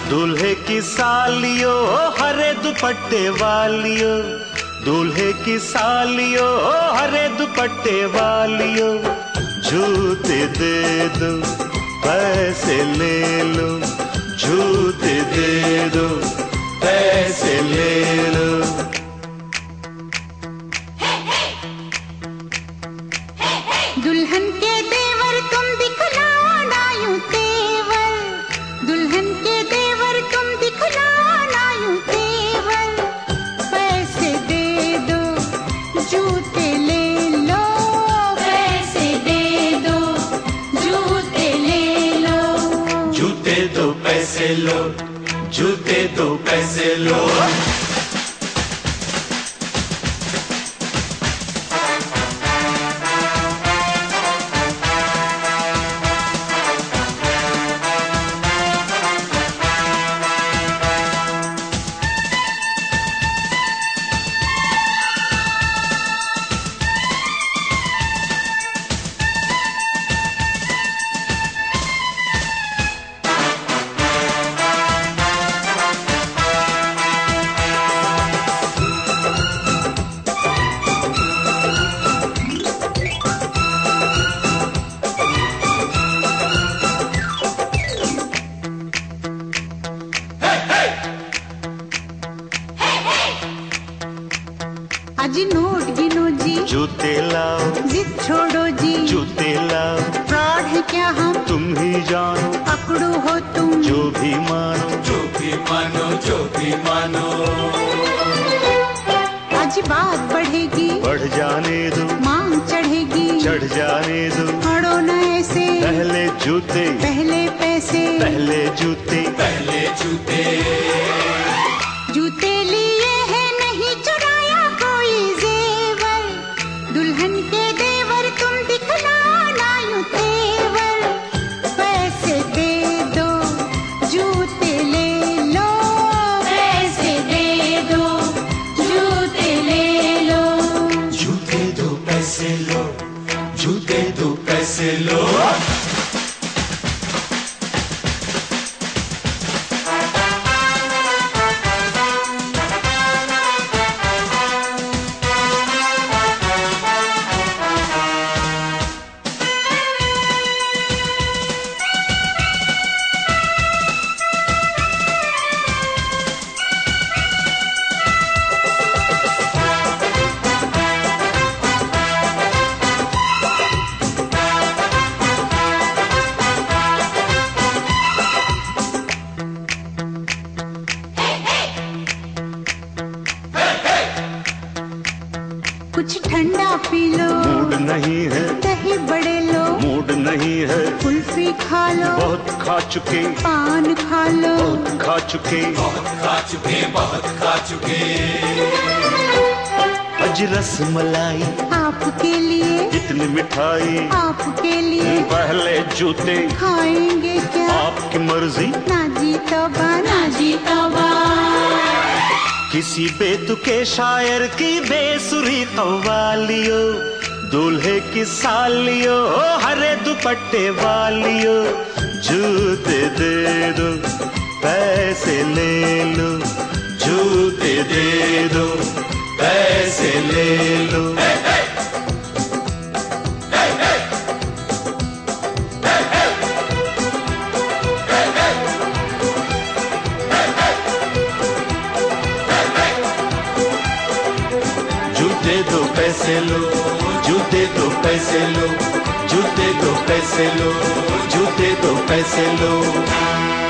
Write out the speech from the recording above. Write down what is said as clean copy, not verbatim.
दूल्हे की सालियो हरे दुपट्टे वालियो, दूल्हे की सालियो हरे दुपट्टे वालियो, जूते दे दो पैसे ले लो, जूते दे दो पैसे ले लो। दुल्हन के देवर तुम दिखलाओ ना यूं तेवर, दुल्हन के देवर तुम दिखलाओ ना यूं तेवर, पैसे दे दो जूते ले लो, पैसे दे दो जूते ले लो, जूते दो पैसे लो, जूते दो पैसे लो। अजी नोट गिनो जी, जूते लाओ, जिद छोड़ो जी, जूते लाओ, फ्रॉड है क्या हम तुम ही जानो, पकड़ो हो तुम जो भी मानो, जो भी मानो, जो भी मानो। आज बात बढ़ेगी, बढ़ जाने दो, मांग चढ़ेगी, चढ़ जाने दो, अड़ो न ऐसे, पहले जूते पहले पैसे, पहले जूते पहले जूते। जूते लिए है नहीं चुराया कोई जेवर, दुल्हन के देवर तुम दिखलाओ ना यूं तेवर, पैसे दे दो जूते ले लो, पैसे दे दो जूते ले लो, जूते दो पैसे लो, जूते दो पैसे लो। कुछ ठंडा पी लो, मूड नहीं है, दही बड़े लो, मूड नहीं है, कुल्फी खा लो, बहुत खा चुके, पान खा लो, बहुत खा चुके, बहुत खा चुके, बहुत खा चुके। अज रस मलाई आपके लिए, इतनी मिठाई आपके लिए, पहले जूते खाएंगे क्या, आपकी मर्जी, ना जी तौबा, ना जी तौबा। किसी बेतुके शायर की बेसुरी कव्वालियो, दूल्हे की सालियो हरे दुपट्टे वालियो, जूते दे दो पैसे ले लो, जूते दे दो पैसे ले लो। जूते दो पैसे लो, जूते दो पैसे लो, जूते दो पैसे लो, जूते दो पैसे लो।